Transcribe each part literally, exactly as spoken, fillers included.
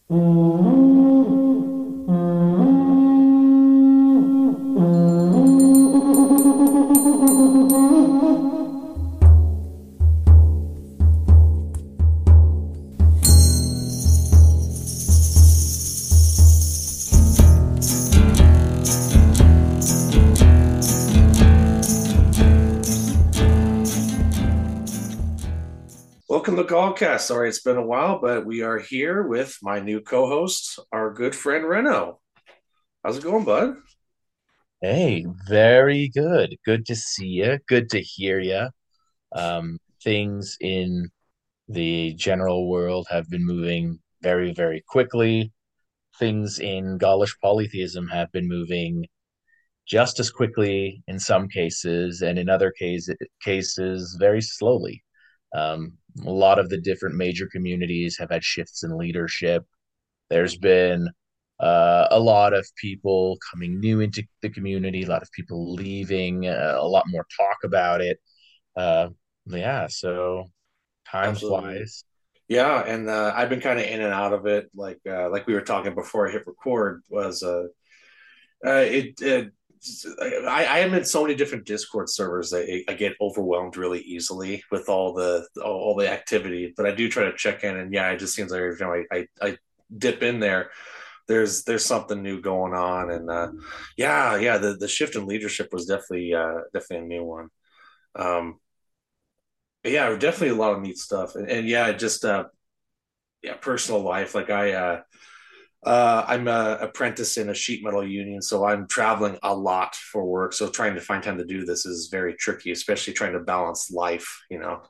Welcome to Gallcast. Sorry it's been a while, but we are here with my new co-host, our good friend Reno. How's it going, bud? Hey, very good. Good to see you. Good to hear you. Um, things in the general world have been moving very, very quickly. Things in Gaulish polytheism have been moving just as quickly in some cases, and in other case, cases, very slowly. Um, a lot of the different major communities have had shifts in leadership. There's been uh, a lot of people coming new into the community, a lot of people leaving, uh, a lot more talk about it. Uh, yeah, so time Absolutely. flies. Yeah, and uh, I've been kind of in and out of it, like uh, like we were talking before I hit record. Was uh, uh it, it I, I am in so many different Discord servers that I get overwhelmed really easily with all the all the activity. But I do try to check in, and yeah, it just seems like every time I, I, I dip in there, there's there's something new going on, and uh, yeah, yeah, the the shift in leadership was definitely uh, definitely a new one. Um, but yeah, definitely a lot of neat stuff, and, and yeah, just uh, yeah, personal life. Like I uh, uh, I'm a apprentice in a sheet metal union, so I'm traveling a lot for work. So trying to find time to do this is very tricky, especially trying to balance life. You know.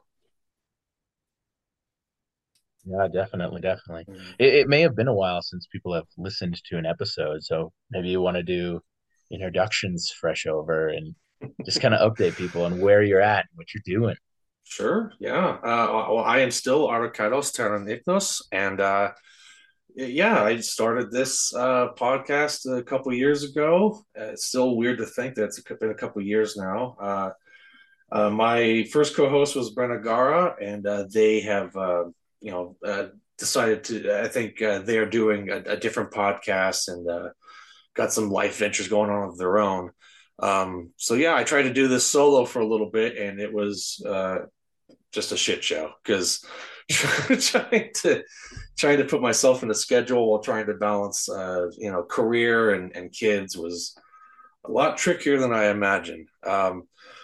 Yeah, definitely, definitely. It, it may have been a while since people have listened to an episode, so maybe you want to do introductions fresh over and just kind of update people on where you're at and what you're doing. Sure. Yeah. Uh, well, I am still Arakados Terranignos, and uh, yeah, I started this uh, podcast a couple years ago. Uh, it's still weird to think that it's been a couple years now. Uh, uh, my first co-host was Brenna Gara, and uh, they have, uh, you know, uh, decided to. I think uh, they are doing a, a different podcast and uh, got some life ventures going on of their own. Um, so yeah, I tried to do this solo for a little bit, and it was uh, just a shit show because trying to trying to put myself in a schedule while trying to balance uh, you know career and, and kids was a lot trickier than I imagined. Um,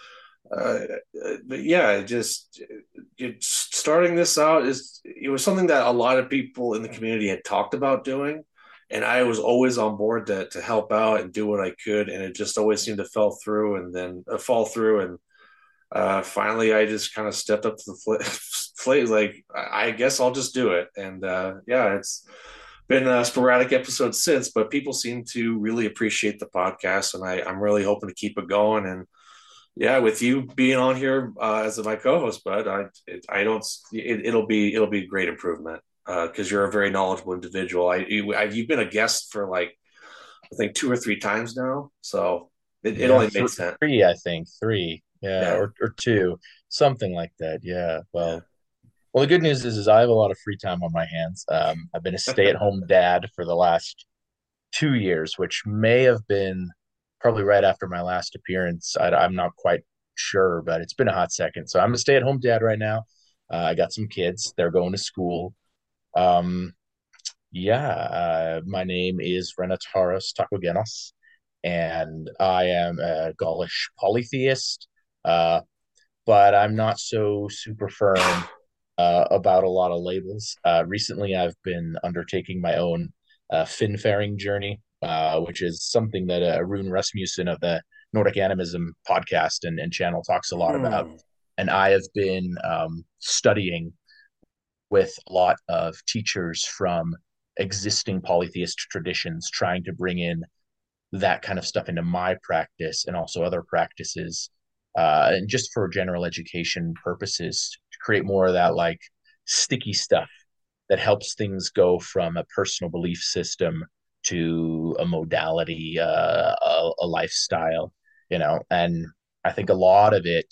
uh, but yeah, just it, starting this out is it was something that a lot of people in the community had talked about doing, and I was always on board to to help out and do what I could, and it just always seemed to fell through and then uh, fall through and uh, finally I just kind of stepped up to the plate. Like, I guess I'll just do it. And uh, yeah, it's been a sporadic episode since, but people seem to really appreciate the podcast. And I, I'm really hoping to keep it going. And yeah, with you being on here uh, as my co-host, bud, I, it, I don't, it, it'll be, it'll be a great improvement because uh, you're a very knowledgeable individual. I, you, I, you've been a guest for like, I think two or three times now. So it, it Yeah, only th made sense. three, I think, three, yeah, Yeah. or or two, something like that. Yeah. Yeah. Well, well, the good news is, is I have a lot of free time on my hands. Um, I've been a stay-at-home dad for the last two years, which may have been probably right after my last appearance. I, I'm not quite sure, but it's been a hot second. So I'm a stay-at-home dad right now. Uh, I got some kids; they're going to school. Um, yeah, uh, my name is Renataros Takogenos, and I am a Gaulish polytheist, uh, but I'm not so super firm uh, about a lot of labels. Uh, recently, I've been undertaking my own uh, Finfaring journey, uh, which is something that uh, Rune Rasmussen of the Nordic Animism podcast and, and channel talks a lot about. Hmm. And I have been um, studying with a lot of teachers from existing polytheist traditions, trying to bring in that kind of stuff into my practice and also other practices, uh, and just for general education purposes, to create more of that like sticky stuff that helps things go from a personal belief system to a modality, uh, a, a lifestyle, you know. And I think a lot of it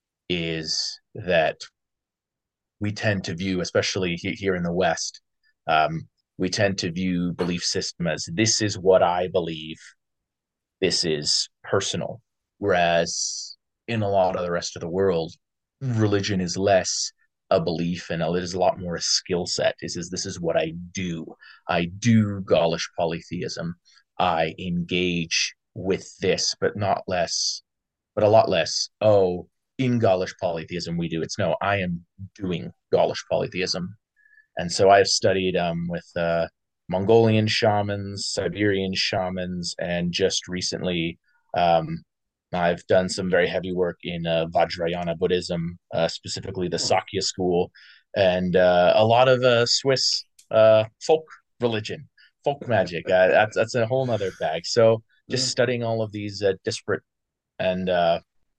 is that we tend to view, especially he- here in the West, um, we tend to view belief system as this is what I believe, this is personal. Whereas in a lot of the rest of the world, religion is less a belief and it is a lot more a skill set. Is is this is what I do. I do Gaulish polytheism. I engage with this, but not less, but a lot less. Oh, in Gaulish polytheism we do. It's no, I am doing Gaulish polytheism. And so I've studied um, with uh, Mongolian shamans, Siberian shamans, and just recently um, I've done some very heavy work in uh, Vajrayana Buddhism, uh, specifically the Oh, Sakya school, and uh, a lot of uh, Swiss uh, folk religion, folk magic. Uh, that's that's a whole nother bag. So just yeah. studying all of these uh, disparate and uh,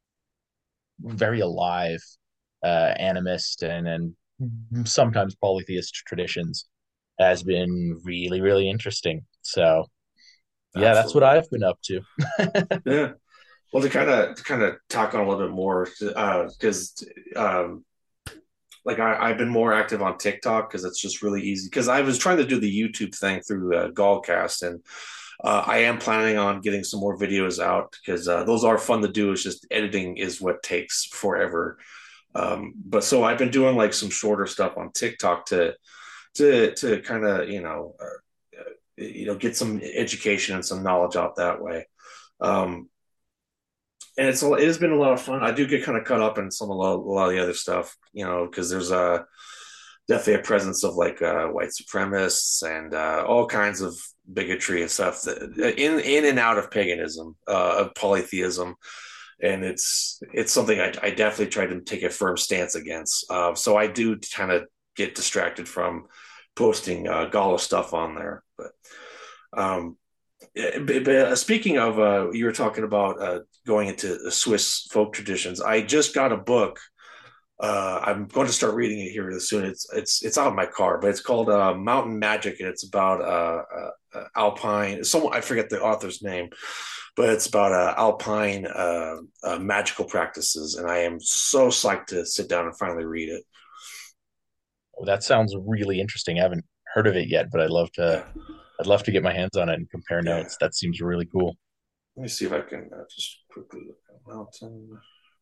very alive uh, animist and and sometimes polytheist traditions has been really really interesting. So yeah, that's what Absolutely. I've been up to. Yeah. Well, to kind of to kind of talk on a little bit more, because uh, um, like I, I've been more active on TikTok because it's just really easy. Because I was trying to do the YouTube thing through uh, Gallcast, and uh, I am planning on getting some more videos out because uh, those are fun to do. It's just editing is what takes forever. Um, but so I've been doing like some shorter stuff on TikTok to to to kind of you know uh, uh, you know get some education and some knowledge out that way. Um, and it's it has been a lot of fun. I do get kind of caught up in some a lot, a lot of the other stuff, you know, because there's a definitely a presence of like uh, white supremacists and uh, all kinds of bigotry and stuff that, in in and out of paganism, uh, of polytheism, and it's it's something I, I definitely try to take a firm stance against. Uh, so I do kind of get distracted from posting uh, Gaulish stuff on there, but. Um, but, but uh, speaking of, uh, you were talking about uh, going into Swiss folk traditions. I just got a book. Uh, I'm going to start reading it here soon. It's it's it's out of my car, but it's called uh, Mountain Magic, and it's about uh, uh, uh, alpine. Someone I forget the author's name, but it's about uh, alpine uh, uh, magical practices, and I am so psyched to sit down and finally read it. Well, that sounds really interesting. I haven't heard of it yet, but I'd love to Yeah, I'd love to get my hands on it and compare yeah. notes. That seems really cool. Let me see if I can uh, just quickly look at Mountain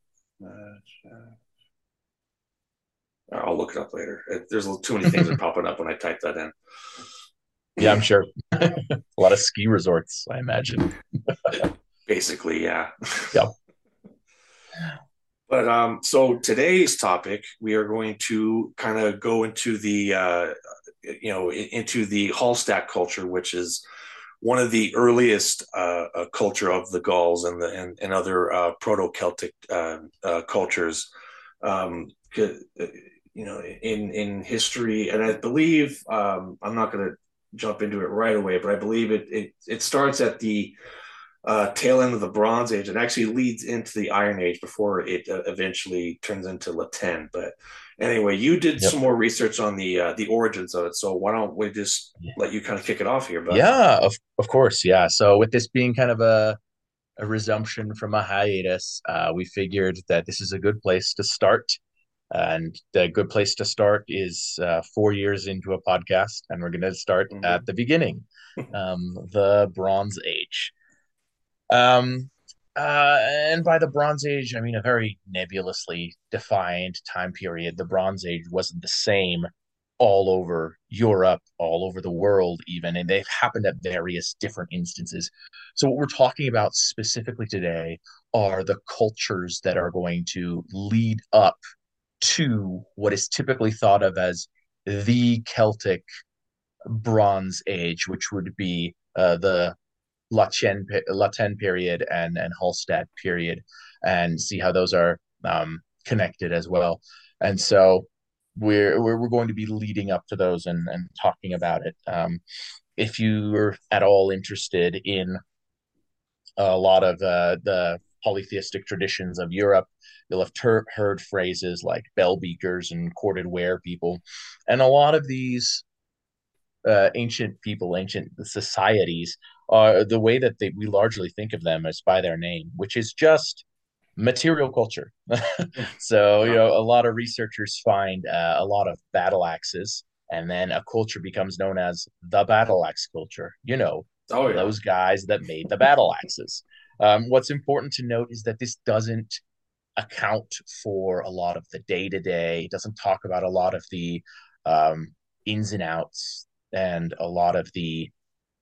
Magic. I'll look it up later. It, there's too many things that are popping up when I type that Yeah, I'm in. sure. A lot of ski resorts, I imagine. Basically, yeah. Yep. But um, so today's topic, we are going to kind of go into the uh, you know into the Hallstatt culture, which is one of the earliest uh, uh, culture of the Gauls and the and, and other uh, proto-Celtic uh, uh, cultures. Um, you know, in in history, and I believe um, I'm not going to jump into it right away, but I believe it it, it starts at the uh, tail end of the Bronze Age and actually leads into the Iron Age before it uh, eventually turns into La Tène. But anyway, you did Yep. some more research on the uh, the origins of it, so why don't we just let you kind of kick it off here, bud? Yeah, of of course, yeah. So with this being kind of a a resumption from a hiatus, uh, we figured that this is a good place to start. And the good place to start is uh, four years into a podcast, and we're going to start at Mm-hmm. the beginning, um, the Bronze Age. Um, uh, and by the Bronze Age, I mean a very nebulously defined time period. The Bronze Age wasn't the same all over Europe, all over the world, even, and they've happened at various different instances. So, what we're talking about specifically today are the cultures that are going to lead up to what is typically thought of as the Celtic Bronze Age, which would be uh, the Latin Latin period and and Hallstatt period, and see how those are um, connected as well. And so we're we're, we're going to be leading up to those and and talking about it. Um, if you're at all interested in a lot of uh, the polytheistic traditions of Europe, you'll have ter- heard phrases like bell beakers and corded ware people, and a lot of these uh, ancient people, ancient societies, are the way that they, we largely think of them as by their name, which is just material culture. So, you Yeah. know, a lot of researchers find uh, a lot of battle axes And then a culture becomes known as the battle axe culture. You know, Oh yeah. those guys that made the battle axes. Um, what's important to note is that this doesn't account for a lot of the day to day. It doesn't talk about a lot of the um, ins and outs and a lot of the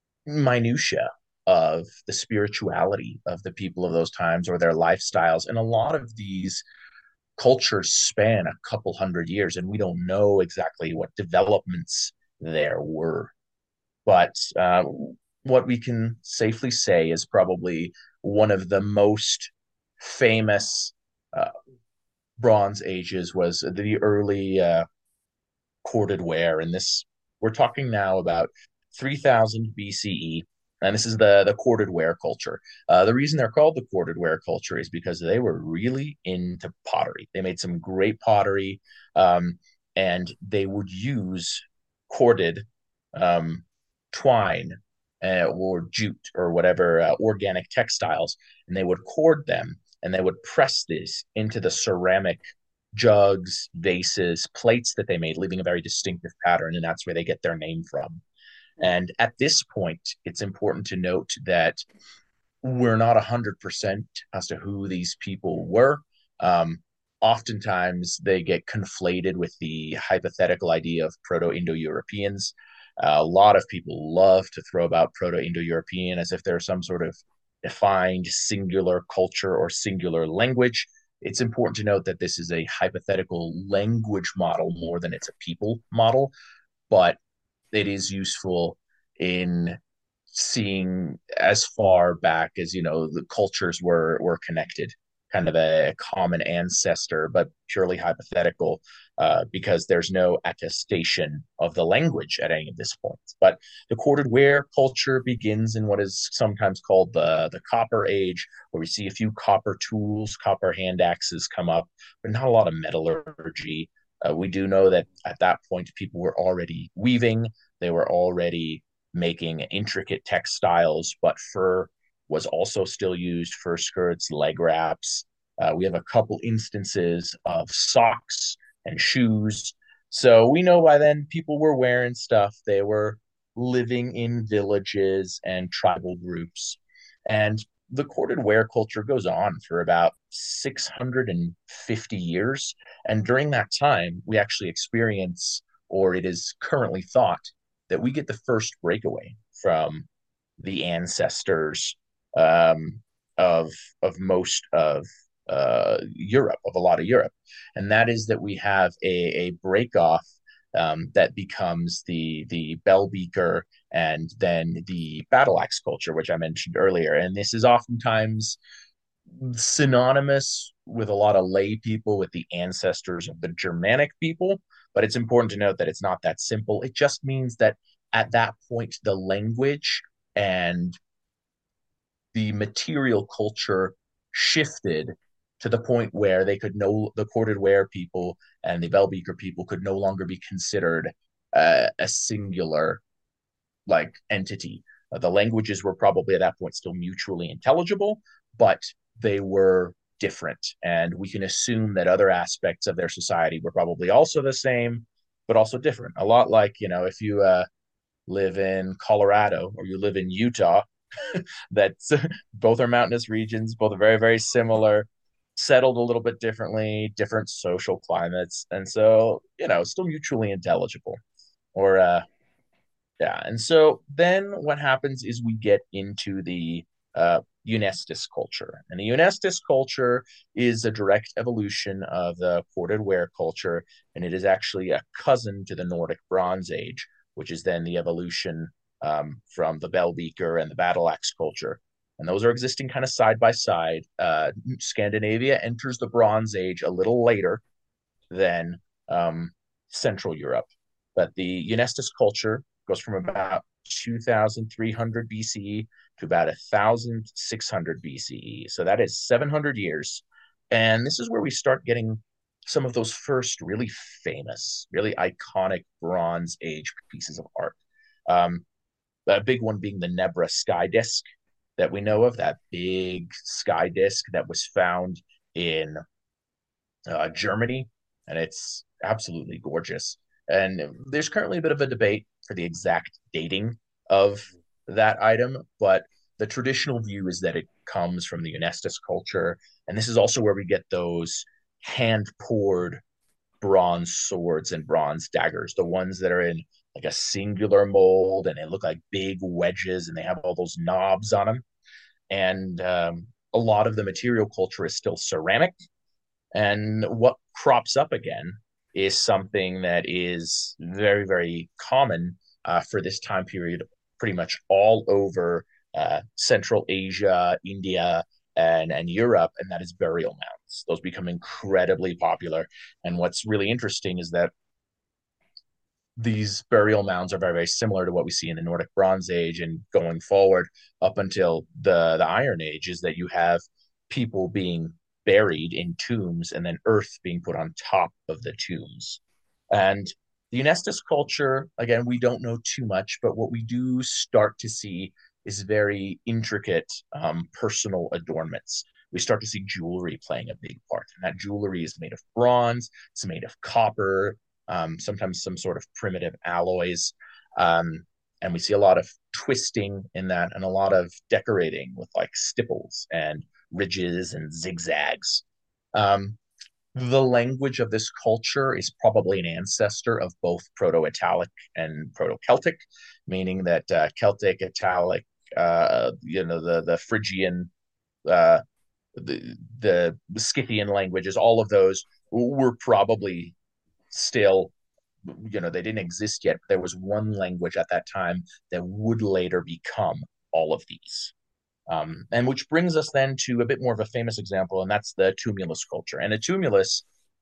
minutia of the spirituality of the people of those times or their lifestyles. And a lot of these cultures span a couple hundred years, and we don't know exactly what developments there were. But uh, what we can safely say is probably one of the most famous uh, Bronze Ages was the early uh, corded ware, and this we're talking now about three thousand B C E, and this is the the corded ware culture. Uh, the reason they're called the corded ware culture is because they were really into pottery. They made some great pottery, um, and they would use corded um, twine uh, or jute or whatever uh, organic textiles, and they would cord them and they would press this into the ceramic jugs, vases, plates that they made, leaving a very distinctive pattern, and that's where they get their name from. And at this point, it's important to note that we're not one hundred percent as to who these people were. Um, Oftentimes, they get conflated with the hypothetical idea of Proto Indo Europeans. Uh, a lot of people love to throw about Proto Indo European as if there's some sort of defined singular culture or singular language. It's important to note that this is a hypothetical language model more than it's a people model, but it is useful in seeing as far back as you know the cultures were were connected, kind of a, common ancestor, but purely hypothetical, uh, because there's no attestation of the language at any of this point. But the corded ware culture begins in what is sometimes called the the Copper Age, where we see a few copper tools, copper hand axes come up, but not a lot of metallurgy. Uh, we do know that at that point people were already weaving, they were already making intricate textiles, but fur was also still used, fur skirts, leg wraps. Uh, we have a couple instances of socks and shoes. So we know by then people were wearing stuff. They were living in villages and tribal groups. And the corded ware culture goes on for about six hundred fifty years. And during that time, we actually experience, or it is currently thought, that we get the first breakaway from the ancestors um, of of most of uh, Europe, of a lot of Europe, and that is that we have a, a break off um, that becomes the the bell beaker and then the battle axe culture, which I mentioned earlier. And this is oftentimes synonymous with a lot of lay people with the ancestors of the Germanic people, but it's important to note that it's not that simple. It just means that at that point, the language and the material culture shifted to the point where they could no the corded ware people and the bellbeaker people could no longer be considered uh, a singular like entity. Uh, the languages were probably at that point still mutually intelligible, but they were different, and we can assume that other aspects of their society were probably also the same, but also different. A lot like you know if you uh, live in Colorado or you live in Utah, that's both are mountainous regions, both are very, very similar, settled a little bit differently, different social climates, and so you know, still mutually intelligible. Or uh, yeah, and so then what happens is we get into the uh, Eunestis culture, and the Eunestis culture is a direct evolution of the corded ware culture, and it is actually a cousin to the Nordic Bronze Age, which is then the evolution um, from the bell beaker and the battle axe culture. And those are existing kind of side by side. Uh, Scandinavia enters the Bronze Age a little later than um, Central Europe. But the Eunestis culture goes from about two thousand three hundred B C E to about one thousand six hundred B C E. So that is seven hundred years. And this is where we start getting some of those first really famous, really iconic Bronze Age pieces of art. Um, a big one being the Nebra sky disk that we know of, that big sky disk that was found in uh, Germany, and it's absolutely gorgeous. And there's currently a bit of a debate for the exact dating of that item, but the traditional view is that it comes from the Eunestus culture. And this is also where we get those hand poured bronze swords and bronze daggers, the ones that are in like a singular mold and they look like big wedges and they have all those knobs on them. And um, a lot of the material culture is still ceramic. And what crops up again is something that is very, very common uh, for this time period, pretty much all over uh, Central Asia, India, and, and Europe, and that is burial mounds. Those become incredibly popular. And what's really interesting is that these burial mounds are very, very similar to what we see in the Nordic Bronze Age and going forward up until the, the Iron Age, is that you have people being buried in tombs and then earth being put on top of the tombs. And the Eunestus culture, again, we don't know too much, but what we do start to see is very intricate um, personal adornments. We start to see jewelry playing a big part. And that jewelry is made of bronze, it's made of copper, um, sometimes some sort of primitive alloys. Um, and we see a lot of twisting in that and a lot of decorating with like stipples and ridges and zigzags. Um, the language of this culture is probably an ancestor of both Proto-Italic and Proto-Celtic, meaning that uh, Celtic, Italic, uh, you know, the the Phrygian, uh, the, the the Scythian languages, all of those were probably still, you know, they didn't exist yet. There was one language at that time that would later become all of these. Um, and which brings us then to a bit more of a famous example, and that's the tumulus culture. And a tumulus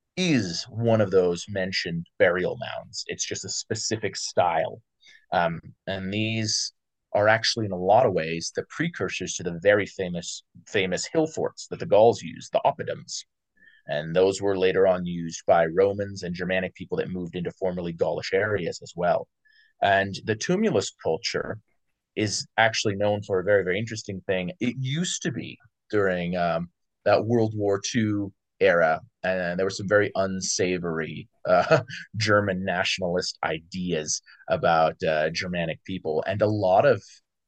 is one of those mentioned burial mounds. It's just a specific style. Um, and these are actually, in a lot of ways, the precursors to the very famous famous hill forts that the Gauls used, the oppidums. And those were later on used by Romans and Germanic people that moved into formerly Gaulish areas as well. And the tumulus culture is actually known for a very, very interesting thing. It used to be during um, that World War Two era, and there were some very unsavory uh, German nationalist ideas about uh, Germanic people. And a lot of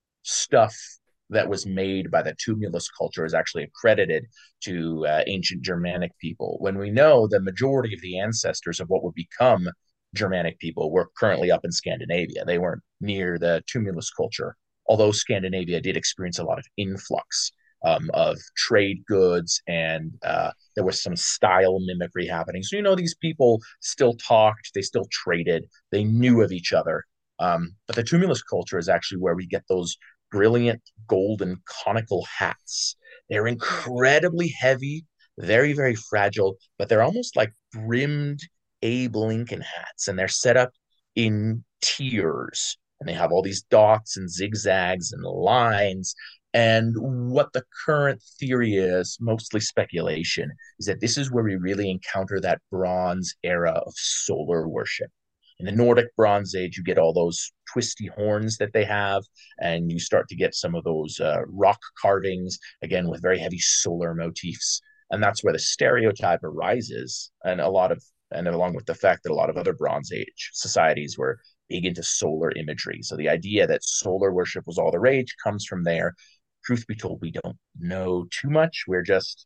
stuff that was made by the tumulus culture is actually accredited to uh, ancient Germanic people, when we know the majority of the ancestors of what would become Germanic people were currently up in Scandinavia. They weren't near the tumulus culture, although Scandinavia did experience a lot of influx um, of trade goods, and uh, there was some style mimicry happening. So, you know, these people still talked, they still traded, they knew of each other. Um, but the tumulus culture is actually where we get those brilliant golden conical hats. They're incredibly heavy, very, very fragile, but they're almost like brimmed Abe Lincoln hats, and they're set up in tiers. And they have all these dots and zigzags and lines. And what the current theory is, mostly speculation, is that this is where we really encounter that Bronze era of solar worship. In the Nordic Bronze Age, you get all those twisty horns that they have, and you start to get some of those uh, rock carvings, again, with very heavy solar motifs. And that's where the stereotype arises. And a lot of, and along with the fact that a lot of other Bronze Age societies were big into solar imagery. So the idea that solar worship was all the rage comes from there. Truth be told, we don't know too much. We're just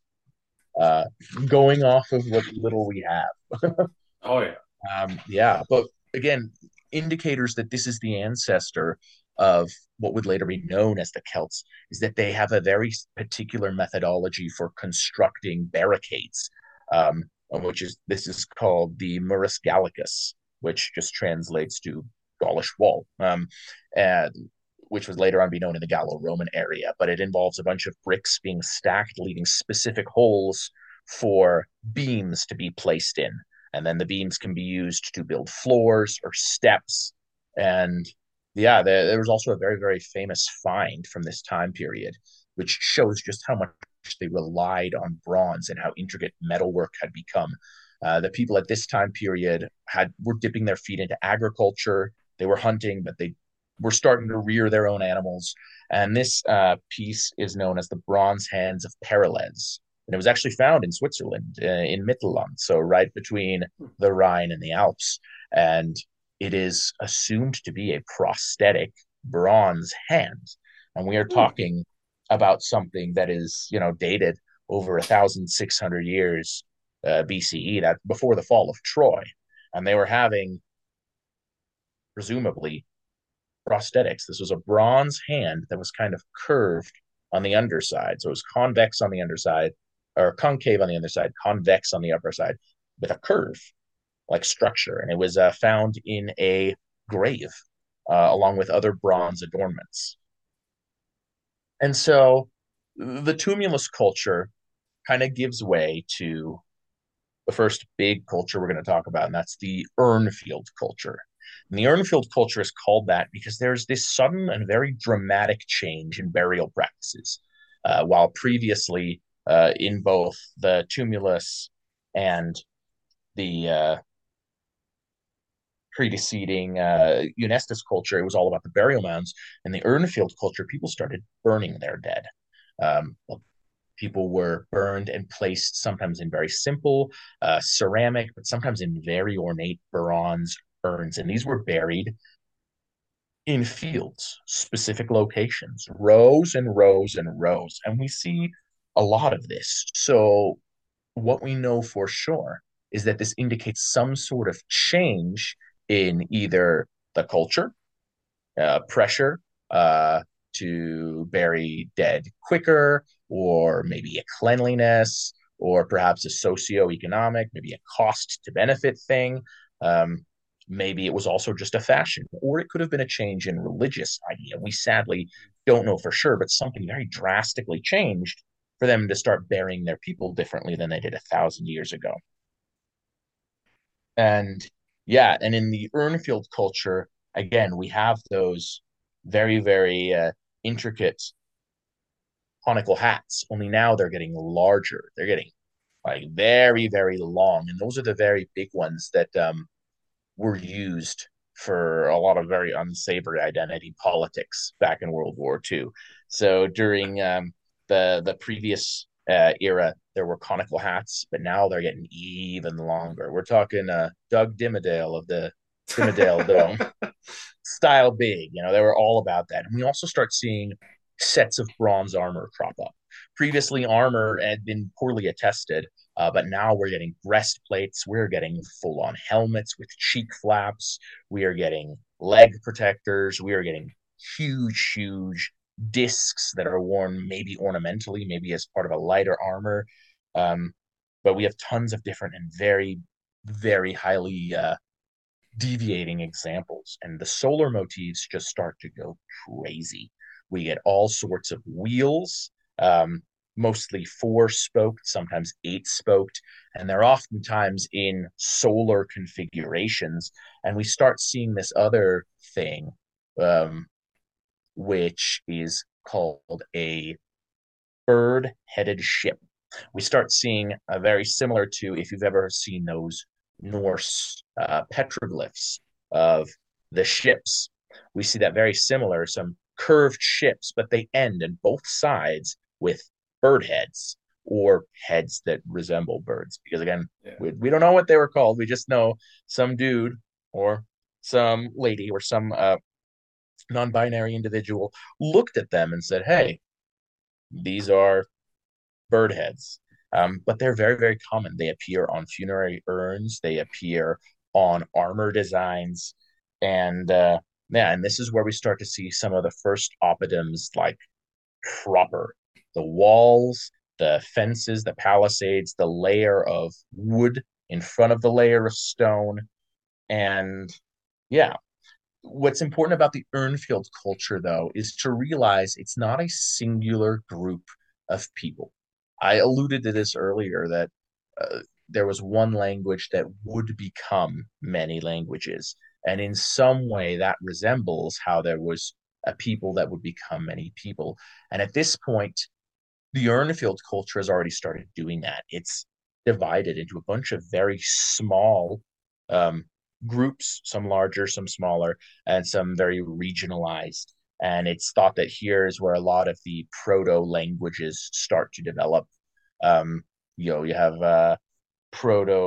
uh, going off of what little we have. Oh yeah. Um, yeah, but again, indicators that this is the ancestor of what would later be known as the Celts is that they have a very particular methodology for constructing barricades, um, which is this is called the Murus Gallicus, which just translates to Gaulish wall, um, and which was later on be known in the Gallo-Roman area. But it involves a bunch of bricks being stacked, leaving specific holes for beams to be placed in, and then the beams can be used to build floors or steps. And yeah, there, there was also a very, very famous find from this time period, which shows just how much they relied on bronze and how intricate metalwork had become. Uh, the people at this time period had were dipping their feet into agriculture. They were hunting, but they were starting to rear their own animals. And this uh, piece is known as the Bronze Hands of Perelez. And it was actually found in Switzerland, uh, in Mittelland, so right between the Rhine and the Alps. and it is assumed to be a prosthetic bronze hand. And we are Hmm. talking about something that is, you know, dated over one thousand six hundred years uh, B C E, that before the fall of Troy. And they were having, presumably, prosthetics. This was a bronze hand that was kind of curved on the underside. So it was convex on the underside, or concave on the underside, convex on the upper side, with a curve like structure. And it was uh, found in a grave uh, along with other bronze adornments. And so the tumulus culture kind of gives way to the first big culture we're going to talk about, and that's the Urnfield culture. And the Urnfield culture is called that because there's this sudden and very dramatic change in burial practices. Uh, while previously, uh, in both the tumulus and the uh, preceding uh, Eunestus culture, it was all about the burial mounds. In the Urnfield culture, people started burning their dead. Um, People were burned and placed sometimes in very simple uh, ceramic, but sometimes in very ornate bronze urns. And these were buried in fields, specific locations, rows and rows and rows. And we see a lot of this. So, what we know for sure is that this indicates some sort of change in either the culture, uh, pressure uh, to bury dead quicker, or maybe a cleanliness, or perhaps a socio-economic, maybe a cost to benefit thing. Um, maybe it was also just a fashion, or it could have been a change in religious idea. We sadly don't know for sure, but something very drastically changed for them to start burying their people differently than they did a thousand years ago. And yeah, and in the Urnfield culture, again, we have those very, very uh, intricate conical hats, only now they're getting larger. They're getting like very, very long. And those are the very big ones that um, were used for a lot of very unsavory identity politics back in World War Two. So during um, the the previous uh, era, there were conical hats, but now they're getting even longer. We're talking uh, Doug Dimmadale of the Dimmadale Dome style big. You know, they were all about that. And we also start seeing sets of bronze armor crop up. Previously, armor had been poorly attested, uh, but now we're getting breastplates. We're getting full on helmets with cheek flaps. We are getting leg protectors. We are getting huge, huge discs that are worn maybe ornamentally, maybe as part of a lighter armor. Um, but we have tons of different and very, very highly uh, deviating examples. And the solar motifs just start to go crazy. We get all sorts of wheels, um, mostly four spoked, sometimes eight spoked, and they're oftentimes in solar configurations. And we start seeing this other thing, um, which is called a bird headed ship. We start seeing a very similar to, if you've ever seen those Norse uh, petroglyphs of the ships. We see that very similar, some curved ships, but they end on both sides with bird heads or heads that resemble birds. Because again, Yeah. we, we don't know what they were called. We just know some dude or some lady or some uh, non binary individual looked at them and said, hey, these are bird heads. Um, but they're very, very common. They appear on funerary urns, they appear on armor designs. And uh, yeah, and this is where we start to see some of the first oppidums like proper. The walls, the fences, the palisades, the layer of wood in front of the layer of stone. And yeah, what's important about the Urnfield culture, though, is to realize it's not a singular group of people. I alluded to this earlier that uh, there was one language that would become many languages. And in some way, that resembles how there was a people that would become many people. And at this point, the Urnfield culture has already started doing that. It's divided into a bunch of very small um, groups, some larger, some smaller, and some very regionalized. And it's thought that here is where a lot of the proto languages start to develop. Um, you know, you have uh, proto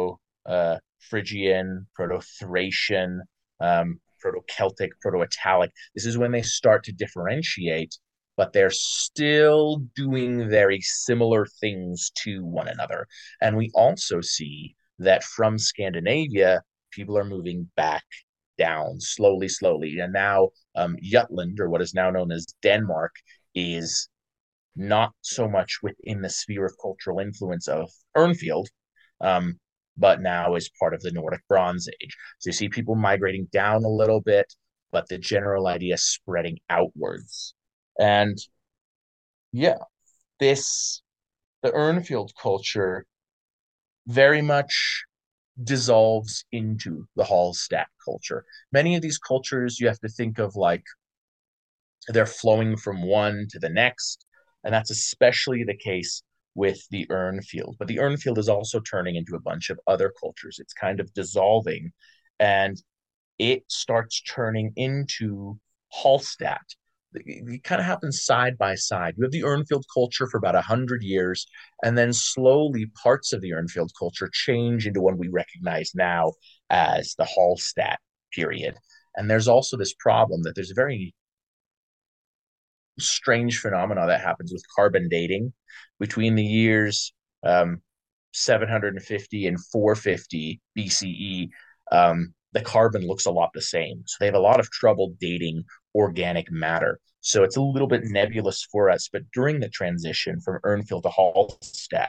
uh, Phrygian, Proto-Thracian, um, Proto-Celtic, Proto-Italic. This is when they start to differentiate, but they're still doing very similar things to one another. And we also see that from Scandinavia, people are moving back down slowly, slowly. And now um, Jutland, or what is now known as Denmark, is not so much within the sphere of cultural influence of Urnfield, um, but now is part of the Nordic Bronze Age. So you see people migrating down a little bit, but the general idea is spreading outwards. And yeah, this, the Urnfield culture very much dissolves into the Hallstatt culture. Many of these cultures you have to think of like they're flowing from one to the next. And that's especially the case with the Urnfield. But the Urnfield is also turning into a bunch of other cultures. It's kind of dissolving and it starts turning into Hallstatt. It kind of happens side by side. You have the Urnfield culture for about a hundred years, and then slowly parts of the Urnfield culture change into what we recognize now as the Hallstatt period. And there's also this problem that there's a very strange phenomena that happens with carbon dating between the years um, seven hundred fifty and four fifty B C E. Um, the carbon looks a lot the same. So they have a lot of trouble dating organic matter. So it's a little bit nebulous for us. But during the transition from Urnfield to Hallstatt,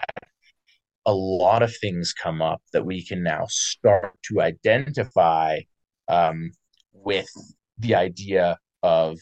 a lot of things come up that we can now start to identify um, with the idea of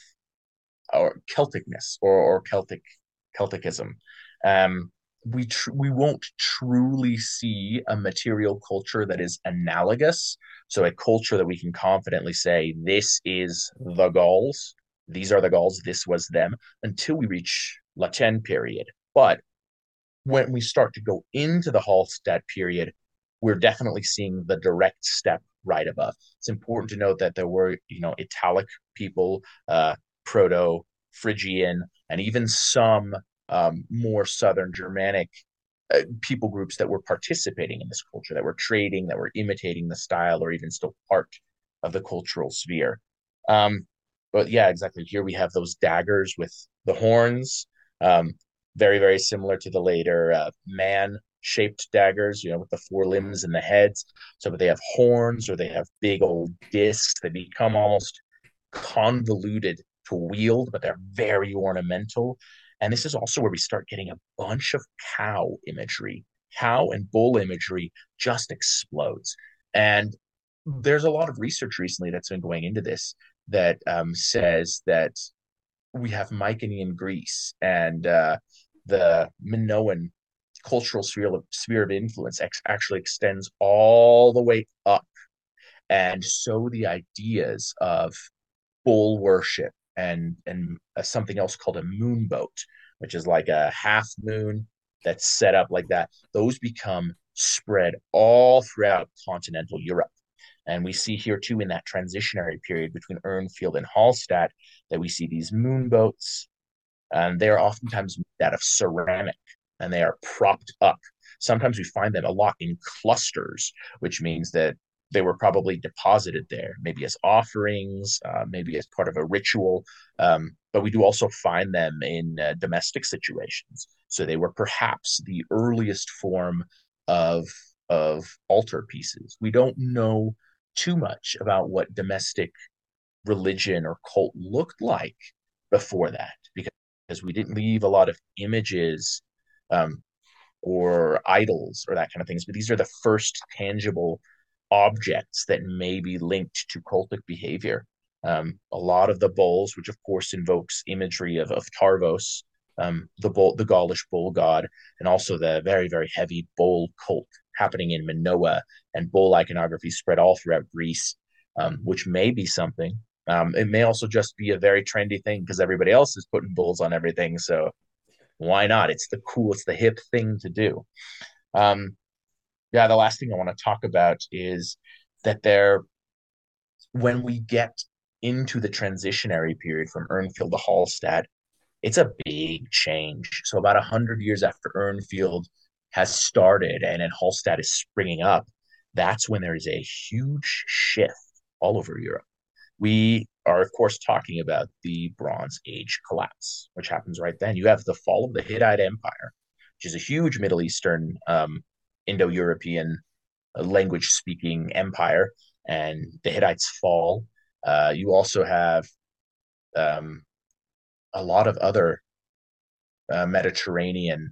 or Celticness or, or Celtic Celticism. Um, we tr- we won't truly see a material culture that is analogous. So a culture that we can confidently say this is the Gauls, these are the Gauls, this was them, until we reach La Latin period. But when we start to go into the Hallstatt period, we're definitely seeing the direct step right above. It's important to note that there were, you know, Italic people, uh, Proto, Phrygian, and even some um, more Southern Germanic uh, people groups that were participating in this culture, that were trading, that were imitating the style, or even still part of the cultural sphere. Um, but yeah, exactly. Here we have those daggers with the horns. Um, very, very similar to the later uh, man shaped daggers, you know, with the four limbs and the heads. So, but they have horns or they have big old discs. They become almost convoluted to wield, but they're very ornamental. And this is also where we start getting a bunch of cow imagery. Cow and bull imagery just explodes. And there's a lot of research recently that's been going into this that um, says that we have Mycenaean Greece and uh, the Minoan cultural sphere of, sphere of influence ex- actually extends all the way up. And so the ideas of bull worship and and uh, something else called a moon boat, which is like a half moon that's set up like that. Those become spread all throughout continental Europe. And we see here too in that transitionary period between Urnfield and Hallstatt that we see these moon boats, and they are oftentimes made out of ceramic and they are propped up. Sometimes we find them a lot in clusters, which means that they were probably deposited there, maybe as offerings, uh, maybe as part of a ritual. Um, but we do also find them in uh, domestic situations. So they were perhaps the earliest form of of altar pieces. We don't know too much about what domestic religion or cult looked like before that because we didn't leave a lot of images um, or idols or that kind of things. But these are the first tangible objects that may be linked to cultic behavior. Um, a lot of the bulls, which of course invokes imagery of, of Tarvos, um, the bull, the Gaulish bull god, and also the very, very heavy bull cult happening in Minoa and bull iconography spread all throughout Greece, um, which may be something. Um, it may also just be a very trendy thing because everybody else is putting bulls on everything. So why not? It's the cool, it's the hip thing to do. Um, yeah, the last thing I want to talk about is that there, when we get into the transitionary period from Urnfield to Hallstatt, it's a big change. So about a hundred years after Urnfield has started and then Hallstatt is springing up, that's when there is a huge shift all over Europe. We are, of course, talking about the Bronze Age collapse, which happens right then. You have the fall of the Hittite Empire, which is a huge Middle Eastern, um, Indo European language speaking empire, and the Hittites fall. Uh, you also have um, a lot of other uh, Mediterranean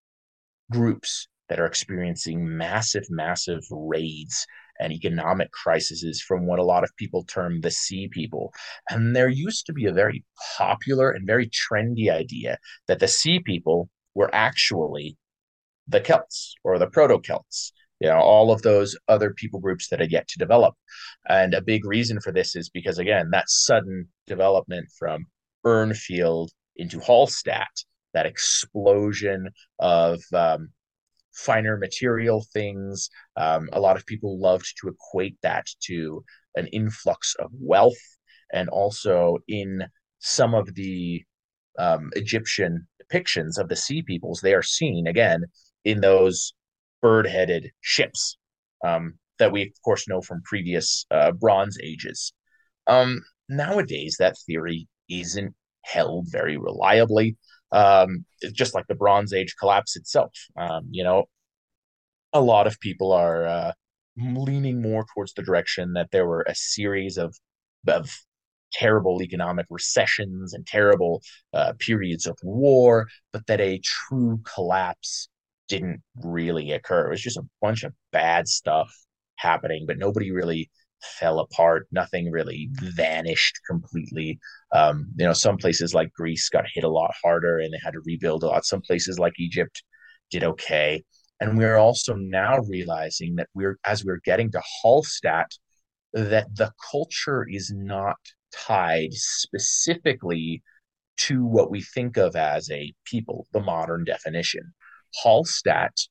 groups that are experiencing massive, massive raids and economic crises from what a lot of people term the sea people. And there used to be a very popular and very trendy idea that the sea people were actually the Celts or the Proto Celts, you know, all of those other people groups that had yet to develop. And a big reason for this is because, again, that sudden development from Urnfield into Hallstatt, that explosion of um, finer material things. Um, a lot of people loved to equate that to an influx of wealth. And also in some of the um, Egyptian depictions of the sea peoples, they are seen again in those bird headed ships um, that we, of course, know from previous uh, Bronze Ages. Um, nowadays, that theory isn't held very reliably. Um, just like the Bronze Age collapse itself. Um, you know, a lot of people are uh, leaning more towards the direction that there were a series of of terrible economic recessions and terrible uh, periods of war, but that a true collapse didn't really occur. It was just a bunch of bad stuff happening, but nobody really fell apart. Nothing really vanished completely. Um, you know, some places like Greece got hit a lot harder and they had to rebuild a lot. Some places like Egypt did okay. And we're also now realizing that we're, as we're getting to Hallstatt, that the culture is not tied specifically to what we think of as a people, the modern definition. Hallstatt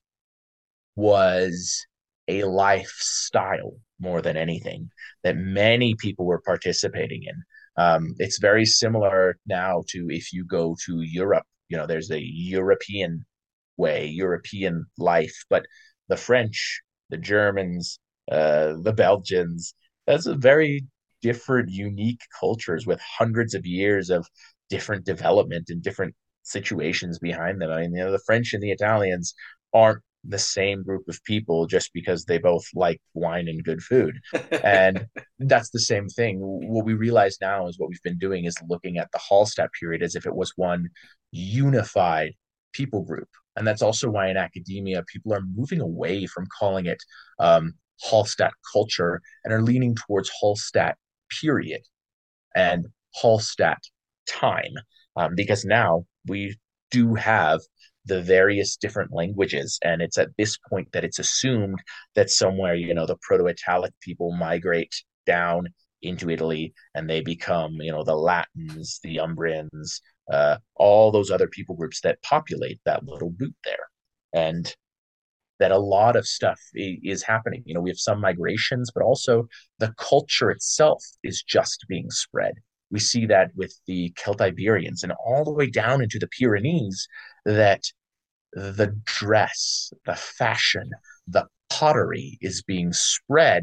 was a lifestyle more than anything that many people were participating in. Um, it's very similar now to if you go to Europe, you know, there's a European way, European life, but the French, the Germans, uh, the Belgians, that's a very different, unique cultures with hundreds of years of different development and different situations behind them. I mean, you know, the French and the Italians aren't the same group of people just because they both like wine and good food. And that's the same thing. What we realize now is what we've been doing is looking at the Hallstatt period as if it was one unified people group. And that's also why in academia, people are moving away from calling it um, Hallstatt culture and are leaning towards Hallstatt period and Hallstatt time, um, because now we do have the various different languages. And it's at this point that it's assumed that somewhere, you know, the Proto-Italic people migrate down into Italy and they become, you know, the Latins, the Umbrians, uh, all those other people groups that populate that little boot there. And that a lot of stuff is happening. You know, we have some migrations, but also the culture itself is just being spread. We see that with the Celtiberians and all the way down into the Pyrenees, that the dress, the fashion, the pottery is being spread,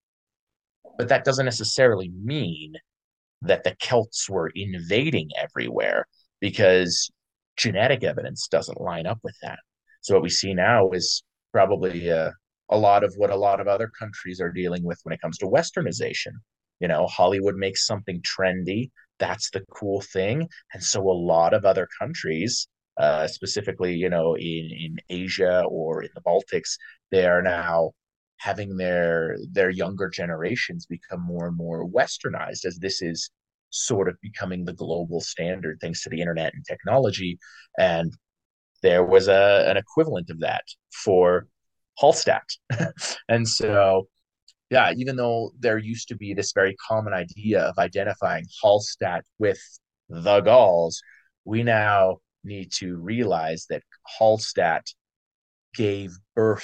but that doesn't necessarily mean that the Celts were invading everywhere because genetic evidence doesn't line up with that. So what we see now is probably uh, a lot of what a lot of other countries are dealing with when it comes to westernization. You know, Hollywood makes something trendy. That's the cool thing. And so a lot of other countries, uh, specifically, you know, in, in Asia or in the Baltics, they are now having their their younger generations become more and more westernized as this is sort of becoming the global standard thanks to the internet and technology. And there was a an equivalent of that for Hallstatt. And so, yeah, even though there used to be this very common idea of identifying Hallstatt with the Gauls, we now need to realize that Hallstatt gave birth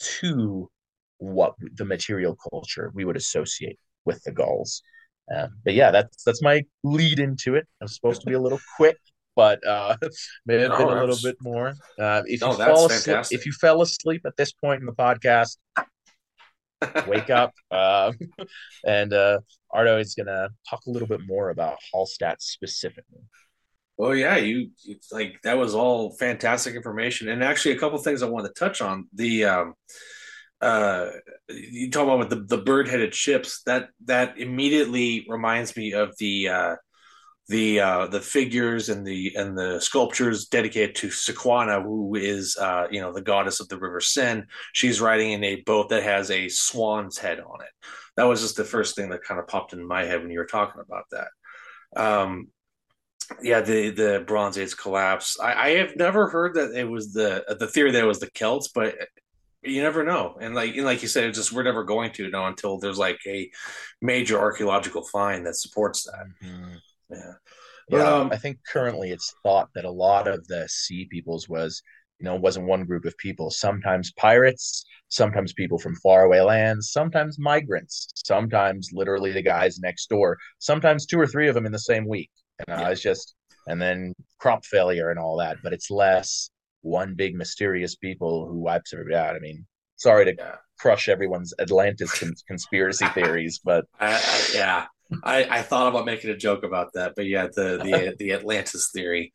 to what the material culture we would associate with the Gauls. Um, but yeah, that's that's my lead into it. I'm supposed to be a little quick, but uh, may have been No, a little that's bit more. Uh, if you no, that's fall asleep, if fantastic. you fell asleep at this point in the podcast, Wake up. Um, and uh, Ardo is going to talk a little bit more about Hallstatt specifically. Well, yeah, you it's like that was all fantastic information, and actually a couple things I wanted to touch on. The um, uh, you talk about with the, the bird-headed ships that that immediately reminds me of the uh, the uh, the figures and the and the sculptures dedicated to Sequana, who is uh, you know the goddess of the River Seine. She's riding in a boat that has a swan's head on it. That was just the first thing that kind of popped in my head when you were talking about that. Um, yeah, the the Bronze Age collapse. I, I have never heard that it was the the theory that it was the Celts, but you never know. And like and like you said, it's just we're never going to know until there's like a major archaeological find that supports that. Mm-hmm. Yeah, but Yeah, um, I think currently it's thought that a lot of the sea peoples was, you know, wasn't one group of people. Sometimes pirates, sometimes people from faraway lands, sometimes migrants, sometimes literally the guys next door, sometimes two or three of them in the same week. And uh, yeah, it's just, and then crop failure and all that. But it's less one big mysterious people who wipes everybody out. I mean, sorry to yeah. crush everyone's Atlantis cons conspiracy theories, but I, I yeah. I, I thought about making a joke about that, but yeah, the the the Atlantis theory.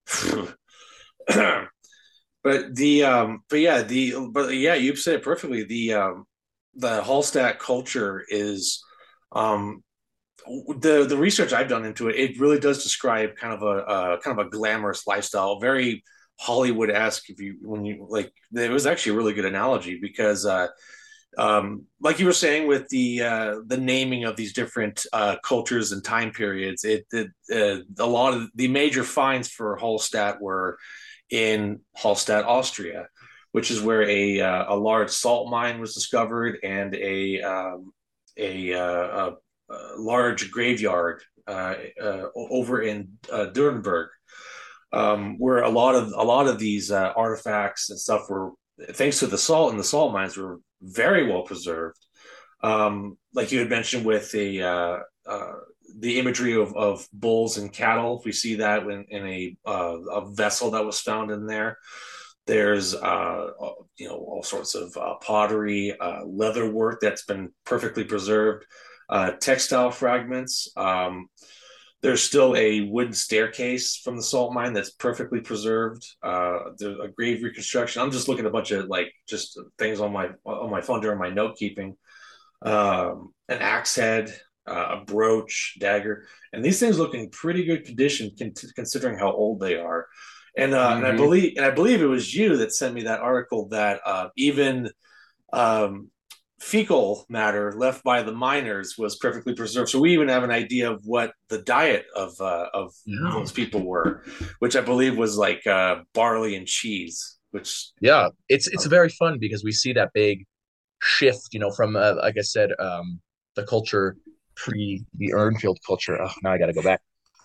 But the um but yeah, the but yeah, you said it perfectly. The um the Hallstatt culture is um the the research I've done into it, it really does describe kind of a uh, kind of a glamorous lifestyle, very Hollywood esque. If you when you like, it was actually a really good analogy because, uh, um, like you were saying with the uh, the naming of these different uh, cultures and time periods, it, it uh, a lot of the major finds for Hallstatt were in Hallstatt, Austria, which is where a uh, a large salt mine was discovered and a um, a, uh, a, a large graveyard uh, uh, over in uh, Nuremberg, um, where a lot of a lot of these uh, artifacts and stuff were, thanks to the salt and the salt mines, were very well preserved. Um, like you had mentioned with the uh, uh, the imagery of, of bulls and cattle, we see that when in a uh, a vessel that was found in there. There's uh, you know all sorts of uh, pottery, uh, leather work that's been perfectly preserved, uh, textile fragments. Um, there's still a wooden staircase from the salt mine that's perfectly preserved. Uh, there's a grave reconstruction. I'm just looking at a bunch of like just things on my on my phone during my note keeping. Um, an axe head, uh, a brooch, dagger, and these things look in pretty good condition con- considering how old they are. And uh, and I mm-hmm. believe and I believe it was you that sent me that article that uh, even um, fecal matter left by the miners was perfectly preserved. So we even have an idea of what the diet of uh, of Yeah. those people were, which I believe was like uh, barley and cheese. Which Yeah, it's it's uh, very fun because we see that big shift, you know, from uh, like I said, um, the culture pre the Urnfield culture. Oh, now I got to go back.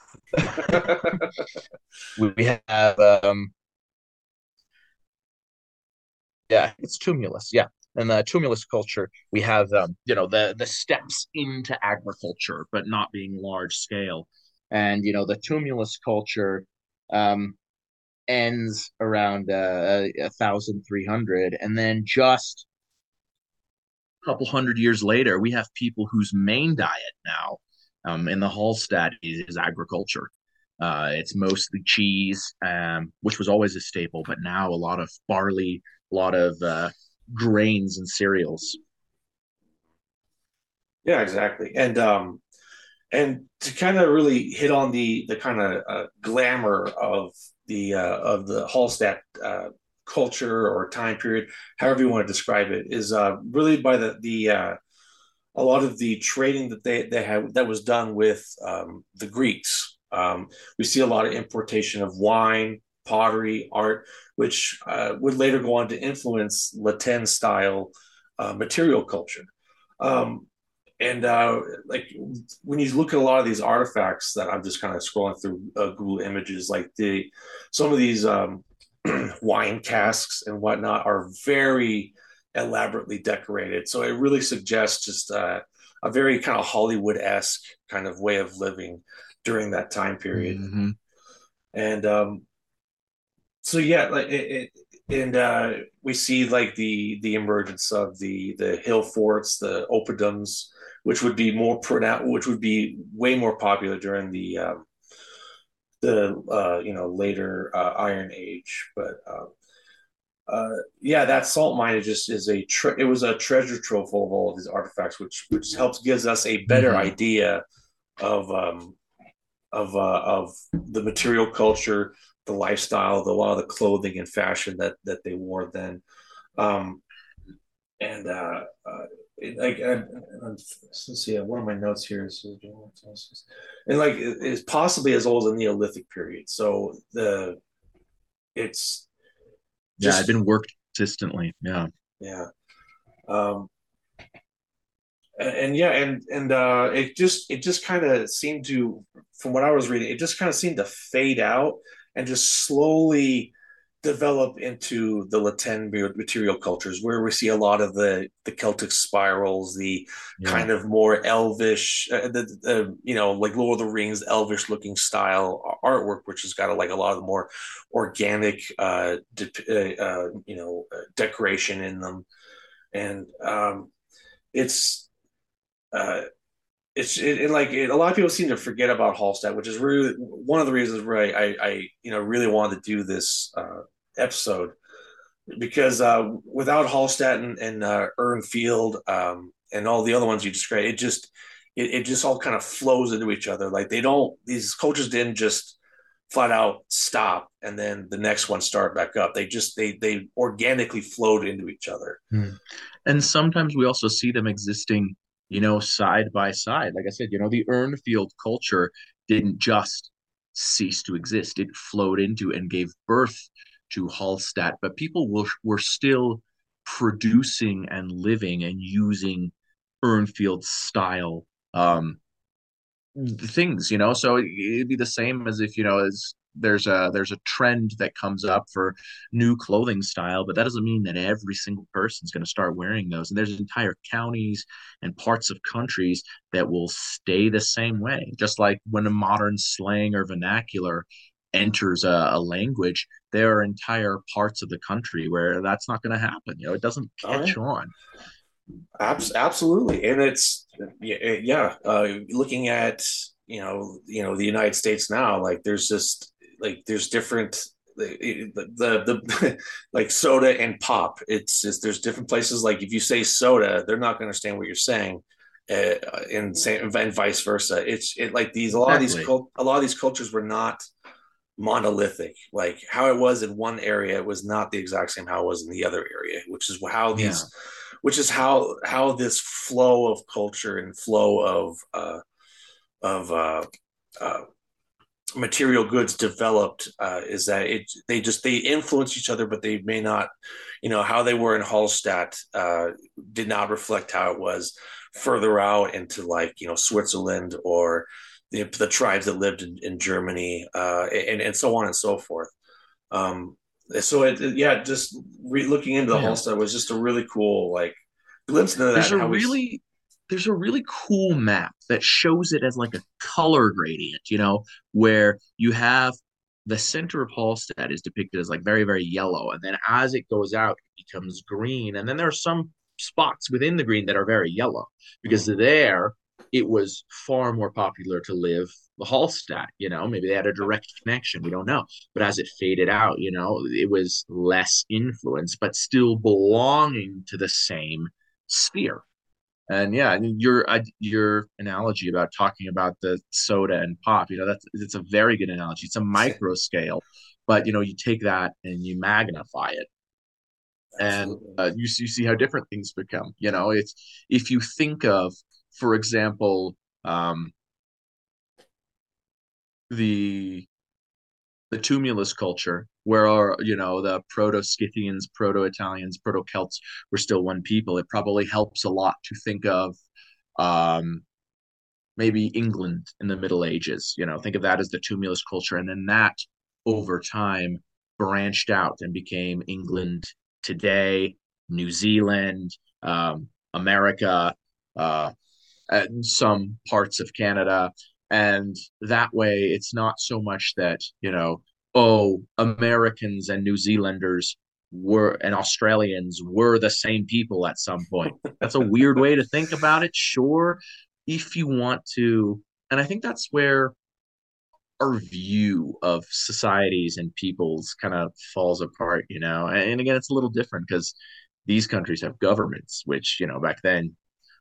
we, we have, um, yeah, it's tumulus, yeah, and the tumulus culture. We have, um, you know, the the steps into agriculture, but not being large scale, and you know, the tumulus culture um, ends around uh, a thousand three hundred, and then just a couple hundred years later, we have people whose main diet now um, in the Hallstatt is, is agriculture. Uh, it's mostly cheese, um, which was always a staple, but now a lot of barley, a lot of uh, grains and cereals. yeah, exactly. And um, and to kind of really hit on the the kind of uh, glamour of the uh, of the Hallstatt uh, culture or time period, however you want to describe it, is uh, really by the the uh, a lot of the trading that they they had that was done with um, the Greeks. Um, we see a lot of importation of wine, pottery, art, which uh, would later go on to influence Latin style uh, material culture. Um, and uh, like when you look at a lot of these artifacts that I'm just kind of scrolling through uh, Google Images, like the some of these um, wine casks and whatnot are very elaborately decorated. So it really suggests just uh, a very kind of Hollywood esque kind of way of living during that time period. Mm-hmm. And um, so yeah, like it, it, and uh, we see like the the emergence of the the hill forts, the oppidums, which would be more pronounced, which would be way more popular during the um, the uh, you know later uh, Iron Age. But uh, uh, yeah, that salt mine is just is a tre- it was a treasure trove of all of these artifacts, which which helps gives us a better Hmm. idea of um, of uh, of the material culture, the lifestyle, the, a lot of the clothing and fashion that that they wore then. Um, and uh, uh, like and, and, let's see, one of my notes here is and like it's possibly as old as the Neolithic period. So the it's Yeah, I've just been worked consistently. Yeah. yeah. Um, and, and yeah, and and uh, it just it just kind of seemed to, from what I was reading, it just kind of seemed to fade out and just slowly develop into the Latin material cultures, where we see a lot of the the Celtic spirals, the Yeah. kind of more elvish, uh, the, the you know like Lord of the Rings, elvish looking style artwork, which has got a, like a lot of the more organic, uh, de- uh, uh, you know, uh, decoration in them, and um, it's uh, it's it, it like it, a lot of people seem to forget about Hallstatt, which is really one of the reasons why I, I you know really wanted to do this uh, episode because uh, without Hallstatt and, and uh, Urnfield um, and all the other ones you described, it just it, it just all kind of flows into each other. Like they don't these cultures didn't just flat out stop and then the next one start back up. They just they they organically flowed into each other. Hmm. And sometimes we also see them existing, you know, side by side. Like I said, you know, the Urnfield culture didn't just cease to exist, it flowed into and gave birth to Hallstatt, but people were, were still producing and living and using Urnfield style um, things, you know. So it'd be the same as if, you know, as there's a there's a trend that comes up for new clothing style, but that doesn't mean that every single person's going to start wearing those. And there's entire counties and parts of countries that will stay the same way. Just like when a modern slang or vernacular enters a, a language, there are entire parts of the country where that's not going to happen. You know, it doesn't Oh yeah. catch on. Abs- absolutely, and it's yeah, yeah. Uh, looking at you know you know the United States now, like there's just like there's different the the, the like soda and pop. It's just there's different places. Like if you say soda, they're not going to understand what you're saying, uh, and same and vice versa. It's it like these a lot of these Exactly. cult a lot of these cultures were not monolithic. Like how it was in one area, it was not the exact same how it was in the other area, which is how Yeah. these, which is how how this flow of culture and flow of uh, of uh, uh, material goods developed. Uh, is that it? They just they influence each other, but they may not. You know how they were in Hallstatt uh, did not reflect how it was further out into like you know Switzerland or the, the tribes that lived in, in Germany, uh, and and so on and so forth. Um, so it, yeah, just re- looking into the Yeah. Hallstatt was just a really cool like glimpse into that There's and a how we. really there's a really cool map that shows it as like a color gradient, you know, where you have the center of Hallstatt is depicted as like very, very yellow. And then as it goes out, it becomes green. And then there are some spots within the green that are very yellow because Mm, there it was far more popular to live the Hallstatt, you know, maybe they had a direct connection. We don't know. But as it faded out, you know, it was less influence, but still belonging to the same sphere. And yeah, I mean, your uh, your analogy about talking about the soda and pop, you know, that's it's a very good analogy. It's a micro scale, but you know, you take that and you magnify it, and absolutely. uh, you you see how different things become. You know, it's if you think of, for example, um, the the tumulus culture, where our, you know, the proto-Scythians, proto-Italians, proto-Celts were still one people. It probably helps a lot to think of um, maybe England in the Middle Ages. You know, think of that as the tumulus culture, and then that over time branched out and became England today, New Zealand, um, America, uh, and some parts of Canada. And that way, it's not so much that, you know, oh, Americans and New Zealanders were and Australians were the same people at some point. That's a weird way to think about it, sure, if you want to. And I think that's where our view of societies and peoples kind of falls apart, you know. And, and again, it's a little different because these countries have governments, which, you know, back then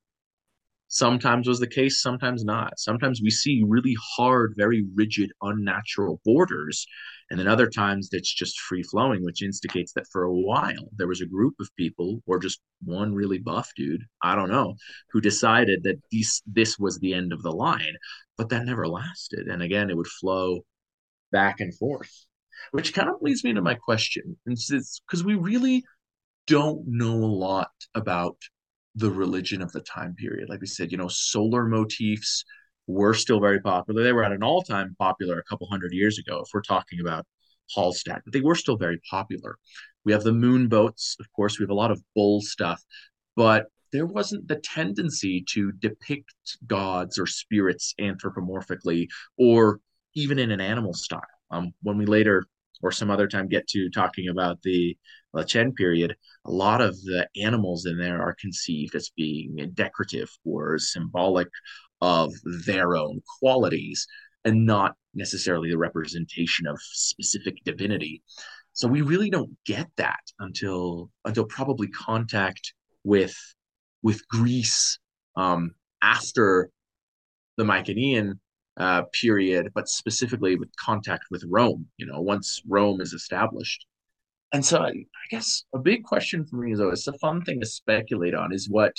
sometimes was the case, sometimes not. Sometimes we see really hard, very rigid, unnatural borders. And then other times it's just free flowing, which indicates that for a while there was a group of people, or just one really buff dude, I don't know, who decided that these, this was the end of the line. But that never lasted. And again, it would flow back and forth, which kind of leads me to my question. Because we really don't know a lot about the religion of the time period. Like we said, you know, solar motifs were still very popular. They were at an all time popular a couple hundred years ago, if we're talking about Hallstatt, but they were still very popular. We have the moon boats, of course, we have a lot of bull stuff, but there wasn't the tendency to depict gods or spirits anthropomorphically or even in an animal style. Um, when we later or some other time get to talking about the La Chen period, a lot of the animals in there are conceived as being decorative or symbolic of their own qualities and not necessarily the representation of specific divinity. So we really don't get that until until probably contact with with Greece um, after the Mycenaean uh, period, but specifically with contact with Rome. You know, once Rome is established. And so I, I guess a big question for me, though, it's a fun thing to speculate on is what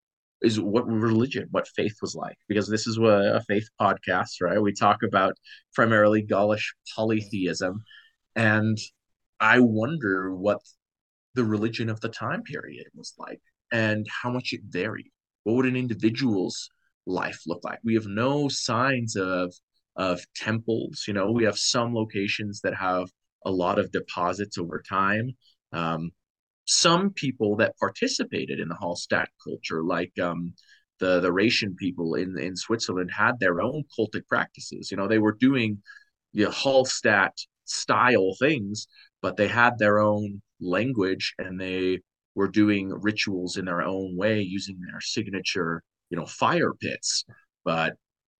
is what religion, what faith was like, because this is what a faith podcast, right? We talk about primarily Gaulish polytheism, and I wonder what the religion of the time period was like and how much it varied. What would an individual's life look like? We have no signs of of temples. You know, we have some locations that have a lot of deposits over time. Um, some people that participated in the Hallstatt culture, like um, the the Rhaetian people in in Switzerland, had their own cultic practices. You know, they were doing, you know, Hallstatt style things, but they had their own language and they were doing rituals in their own way using their signature, you know, fire pits. But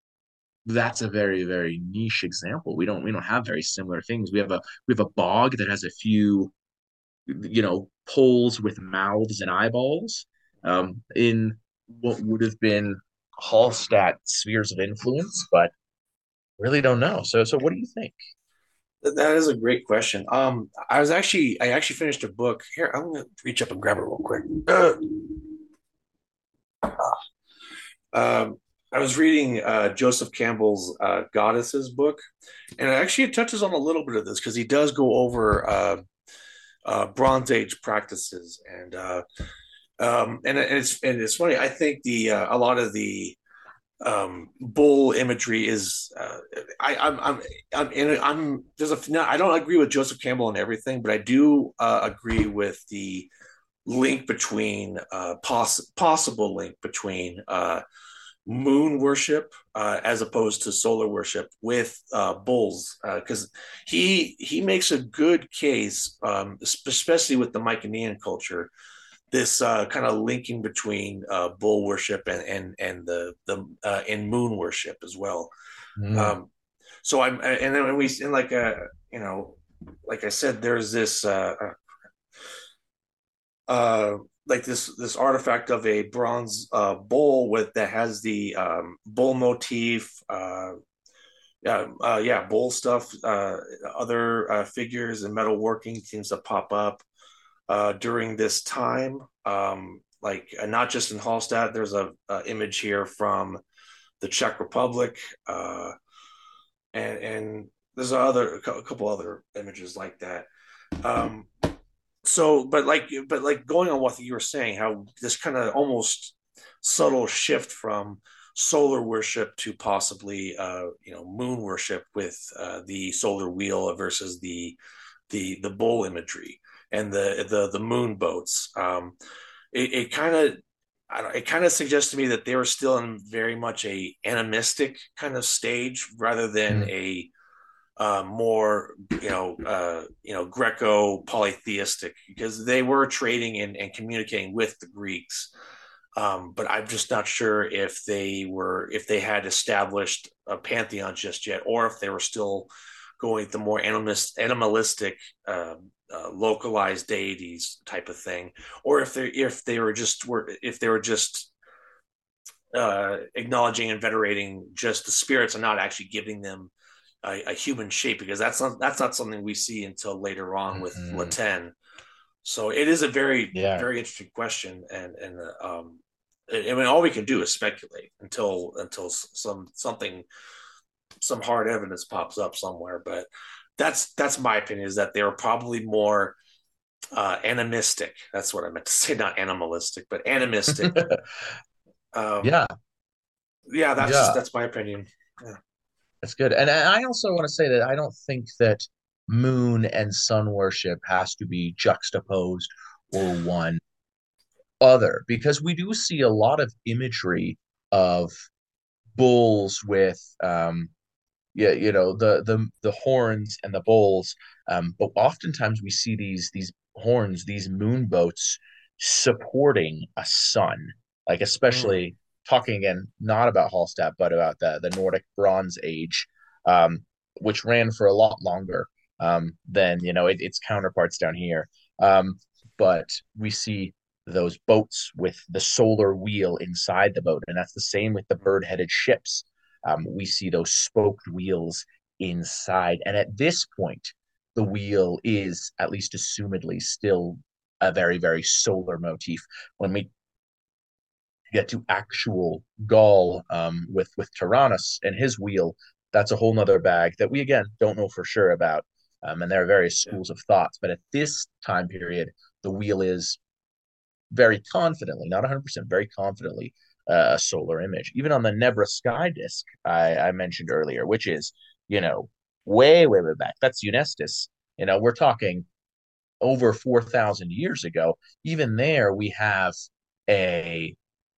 that's a very, very niche example. We don't we don't have very similar things. We have a we have a bog that has a few, you know, poles with mouths and eyeballs um, in what would have been Hallstatt spheres of influence, but really don't know. So, so what do you think? That is a great question. Um, I was actually I actually finished a book. Here, I'm gonna reach up and grab it real quick. Uh, um, I was reading uh, Joseph Campbell's uh, Goddesses book, and actually it touches on a little bit of this because he does go over uh, uh, Bronze Age practices, and uh, um, and it's and it's funny. I think the uh, a lot of the um, bull imagery is uh, I, I'm I'm I'm in I'm there's a no, I don't agree with Joseph Campbell on everything, but I do uh, agree with the link between uh, poss- possible link between uh, moon worship uh, as opposed to solar worship with uh, bulls because uh, he he makes a good case, um, especially with the Mycenaean culture, this uh, kind of linking between uh, bull worship and and and the the uh, and moon worship as well. Mm. Um, so I'm and then we and like uh you know like I said, there's this uh, uh like this this artifact of a bronze uh, bull with that has the um, bull motif. Uh, yeah, uh, yeah, bull stuff. Uh, other uh, figures and metalworking seems to pop up uh, during this time. Um, like uh, not just in Hallstatt. There's a, a image here from the Czech Republic, uh, and and there's other a couple other images like that. Um, so, but like, but like going on what you were saying, how this kind of almost subtle shift from solar worship to possibly, uh, you know, moon worship with uh, the solar wheel versus the the the bull imagery and the the the moon boats. Um, it, it kind of it kind of suggests to me that they were still in very much a animistic kind of stage rather than Mm. a uh, more, you know, uh, you know, Greco polytheistic because they were trading and, and communicating with the Greeks. Um, but I'm just not sure if they were if they had established a pantheon just yet, or if they were still going the more animist, animalistic, uh, uh, localized deities type of thing, or if they if they were just were if they were just uh, acknowledging and venerating just the spirits and not actually giving them a, a human shape, because that's not that's not something we see until later on with Mhm. Laten. So it is a very Yeah. very interesting question, and and uh, um, I mean all we can do is speculate until until some something some hard evidence pops up somewhere. But that's that's my opinion, is that they were probably more uh, animistic. That's what I meant to say, not animalistic, but animistic. Um, Yeah. yeah, that's just Yeah. that's my opinion. Yeah. That's good. And I also want to say that I don't think that moon and sun worship has to be juxtaposed or one other, because we do see a lot of imagery of bulls with um yeah, you know, the the the horns and the bulls. Um, but oftentimes we see these these horns, these moon boats supporting a sun, like Mm. especially talking again not about Hallstatt, but about the the Nordic Bronze Age, um, which ran for a lot longer um, than you know it, its counterparts down here. Um, but we see those boats with the solar wheel inside the boat, and that's the same with the bird-headed ships. Um, we see those spoked wheels inside. And at this point, the wheel is, at least assumedly, still a very, very solar motif. When we get to actual Gaul um, with, with Tyrannus and his wheel, that's a whole nother bag that we, again, don't know for sure about. Um, and there are various Yeah. schools of thoughts. But at this time period, the wheel is very confidently, not one hundred percent, very confidently uh, a solar image. Even on the Nebra sky disk I, I mentioned earlier, which is, you know, way, way, way back. That's Eunestus. You know, we're talking over four thousand years ago. Even there, we have a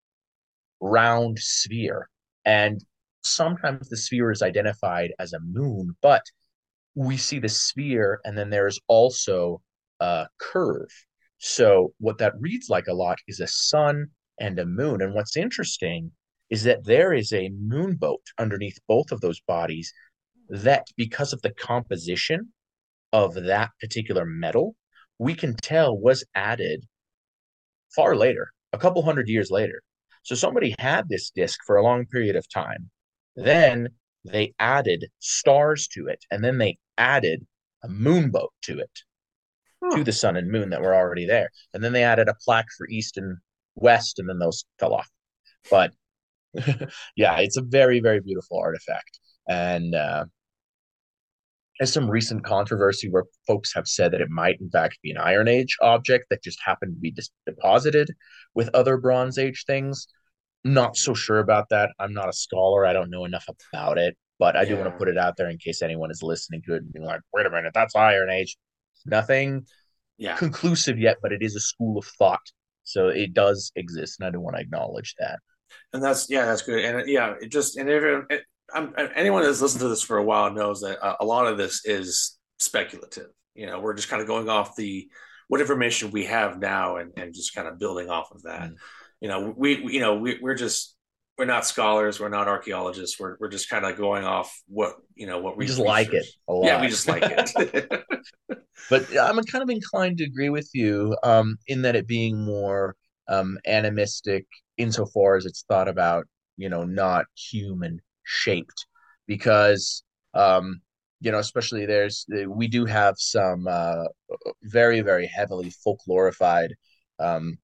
round sphere. And sometimes the sphere is identified as a moon, but we see the sphere and then there's also a curve. So what that reads like a lot is a sun and a moon. And what's interesting is that there is a moon boat underneath both of those bodies that, because of the composition of that particular metal, we can tell was added far later, a couple hundred years later. So somebody had this disc for a long period of time. Then they added stars to it, and then they added a moonboat to it, to Huh. the sun and moon that were already there. And then they added a plaque for east and west, and then those fell off. But yeah, it's a very, very beautiful artifact. And uh, there's some recent controversy where folks have said that it might, in fact, be an Iron Age object that just happened to be dis- deposited with other Bronze Age things. Not so sure about that. I'm not a scholar. I don't know enough about it, but I do want to Yeah. put it out there in case anyone is listening to it and being like, wait a minute, that's Iron Age. Nothing Yeah. conclusive yet, but it is a school of thought. So it does exist, and I do want to acknowledge that. And that's yeah, that's good. And yeah, it just and if it, I'm, anyone that's listened to this for a while knows that uh, a lot of this is speculative. You know, we're just kind of going off the what information we have now, and and just kind of building off of that. Mm. You know, we, we you know we, we're just we're not scholars, we're not archaeologists. We're we're just kind of going off what you know what We we've just like it researched. a Yeah, we lot. just like it. But I'm kind of inclined to agree with you um, in that it being more um, animistic insofar as it's thought about, you know, not human shaped. Because, um, you know, especially there's, we do have some uh, very, very heavily folklorified um,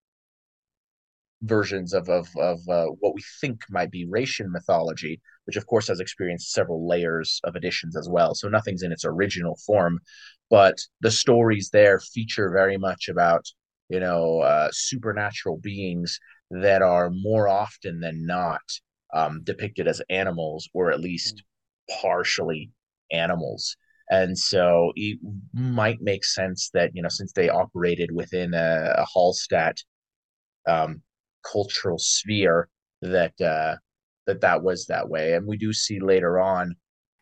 versions of of of uh, what we think might be Ratian mythology, which of course has experienced several layers of additions as well. So nothing's in its original form, but the stories there feature very much about you know uh, supernatural beings that are more often than not um, depicted as animals, or at least partially animals. And so it might make sense that, you know, since they operated within a, a Hallstatt um, cultural sphere, that uh, that that was that way. And we do see later on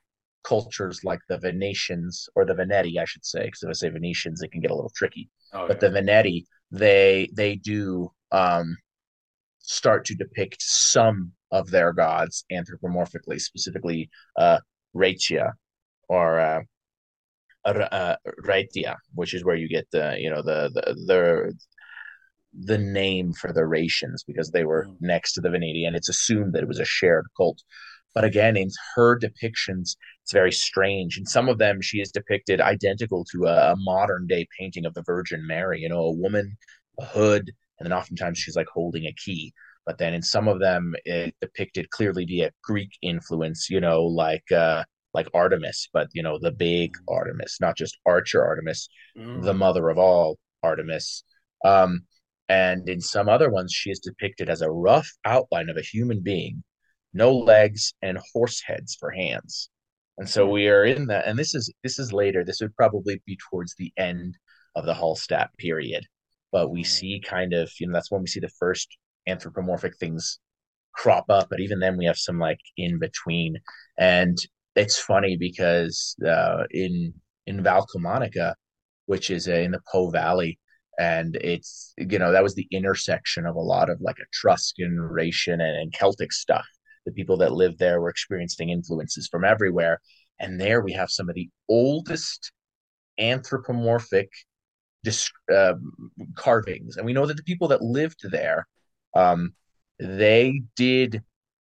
cultures like the Venetians or the Veneti, I should say, because if I say Venetians, it can get a little tricky. Oh But yeah. the Veneti, they they do um, start to depict some of their gods anthropomorphically, specifically uh, Rachia or uh, uh, Raitia, which is where you get the you know the the the the name for the Rations because they were Mm. next to the Veneti, and it's assumed that it was a shared cult. But again, in her depictions, it's very strange. In some of them, she is depicted identical to a, a modern day painting of the Virgin Mary, you know, a woman, a hood, and then oftentimes she's like holding a key. But then in some of them, it depicted clearly via Greek influence, you know, like uh, like Artemis, but you know, the big Artemis, not just Archer Artemis, the Mm. mother of all Artemis. Um, and in some other ones, she is depicted as a rough outline of a human being, no legs and horse heads for hands. And so Mm. we are in that, and this is this is later. This would probably be towards the end of the Hallstatt period. But we Mm. see kind of, you know, that's when we see the first anthropomorphic things crop up. But even then, we have some like in between. And it's funny because uh, in in Valcamonica, which is uh, in the Po Valley, and it's you know that was the intersection of a lot of like Etruscan, Raetian, and, and Celtic stuff. The people that lived there were experiencing influences from everywhere, and there we have some of the oldest anthropomorphic dis- uh, carvings, and we know that the people that lived there, um, they did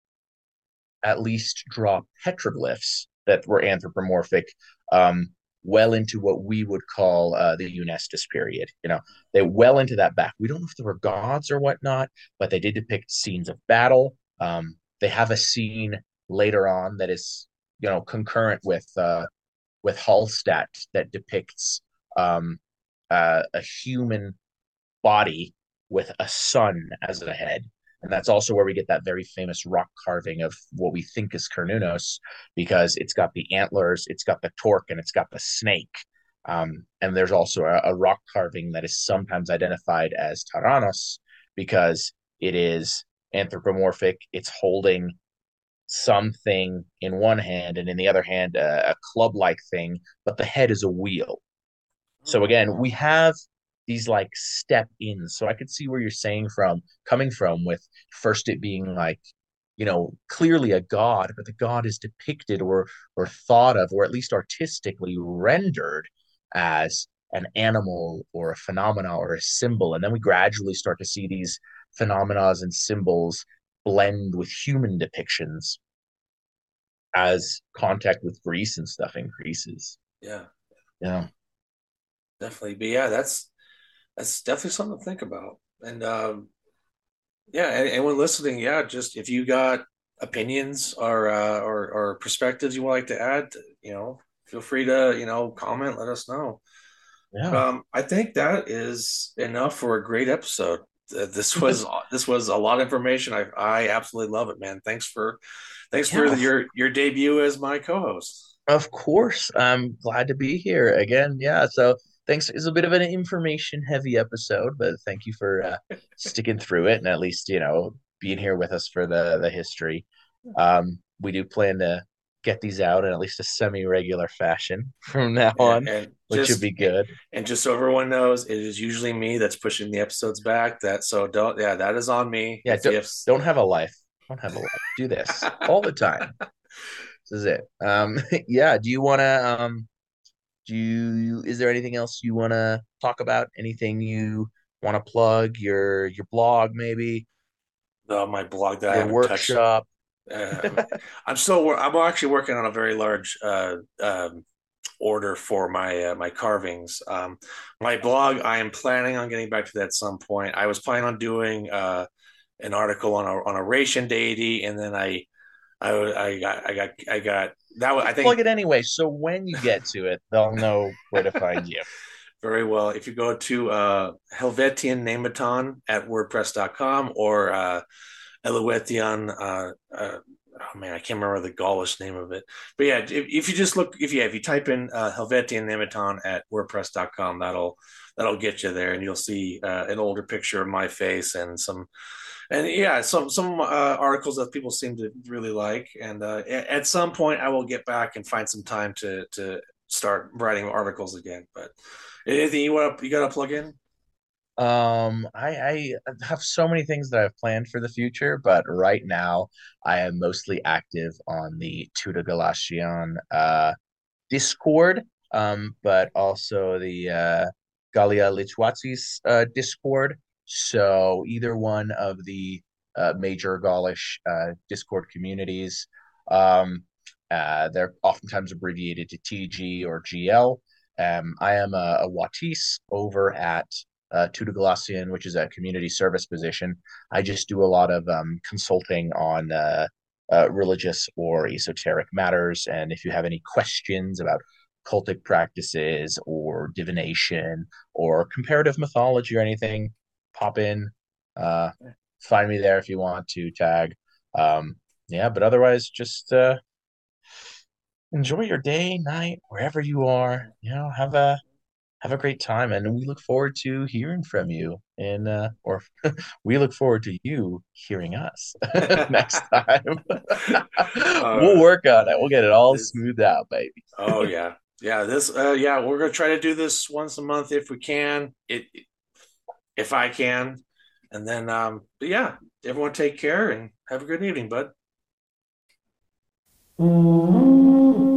at least draw petroglyphs that were anthropomorphic, um, well into what we would call uh, the Eunestus period. You know, they well into that back. We don't know if there were gods or whatnot, but they did depict scenes of battle. Um, they have a scene later on that is, you know, concurrent with uh, with Hallstatt that depicts um, uh, a human body with a sun as a head. And that's also where we get that very famous rock carving of what we think is Cernunnos, because it's got the antlers, it's got the torque, and it's got the snake. Um, and there's also a, a rock carving that is sometimes identified as Taranos because it is anthropomorphic. It's holding something in one hand, and in the other hand, a, a club like thing, but the head is a wheel. So again, we have these like step ins. So I could see where you're saying from coming from with first it being like, you know, clearly a god, but the god is depicted or or thought of, or at least artistically rendered as an animal or a phenomena or a symbol. And then we gradually start to see these phenomena and symbols blend with human depictions as contact with Greece and stuff increases. Yeah, Yeah. definitely. But yeah, that's that's definitely something to think about. And um, yeah, and anyone listening, yeah, just if you got opinions or uh, or or perspectives you would like to add, you know, feel free to you know comment, let us know. Yeah. Um, I think that is enough for a great episode. Uh, This was this was a lot of information. I I absolutely love it, man. Thanks for thanks for Yeah, the, your your debut as my co-host. of course. I'm glad to be here again. Yeah. So thanks. It's a bit of an information heavy episode, but thank you for uh, sticking through it and at least, you know, being here with us for the the history. Um, we do plan to get these out in at least a semi-regular fashion from now Yeah, on, and which would just be good. and just so everyone knows, it is usually me that's pushing the episodes back. That so don't yeah, that is on me. Yeah, If don't if don't have a life. Don't have a life. Do this all the time. This is it. Um, yeah. Do you want to um Do you, is there anything else you want to talk about? Anything you want to plug? Your your blog, maybe uh, my blog that I your haven't touched. workshop. Uh, I'm still I'm actually working on a very large uh, um, order for my uh, my carvings. Um, my blog, I am planning on getting back to that at some point. I was planning on doing uh, an article on a on a Ratian deity, and then I I I got I got I got that. Was, I Just plug think it anyway, so when you get to it, they'll know where to find you. very well. If you go to uh, Helvetian Nematon at WordPress dot com or uh, Eluethian, uh, uh, oh man, I can't remember the Gaulish name of it. But yeah, if, if you just look, if you if you type in uh, Helvetian Nematon at WordPress dot com, that'll that'll get you there, and you'll see uh, an older picture of my face and some And yeah, some some uh, articles that people seem to really like, and uh, a- at some point I will get back and find some time to to start writing articles again. But anything you want to, you got to plug in? Um, I, I have so many things that I've planned for the future, but right now I am mostly active on the Tuta Galatian uh, Discord, um, but also the uh, Galia Lichwatzis uh, Discord. So either one of the uh, major Gaulish uh, Discord communities, um, uh, they're oftentimes abbreviated to T G or G L. Um, I am a, a Watis over at uh, Tuta Galatian, which is a community service position. I just do a lot of um, consulting on uh, uh, religious or esoteric matters. And if you have any questions about cultic practices or divination or comparative mythology or anything, pop in. Uh, Find me there if you want to tag. Um, yeah, but otherwise, just uh, enjoy your day, night, wherever you are. You know, have a have a great time, and we look forward to hearing from you. And uh, or we look forward to you hearing us next time. We'll uh, work on it. We'll get it all smoothed out, baby. oh yeah, yeah. This, uh, yeah, we're gonna try to do this once a month if we can. It, if I can, and then, um, but yeah, everyone take care and have a good evening, bud.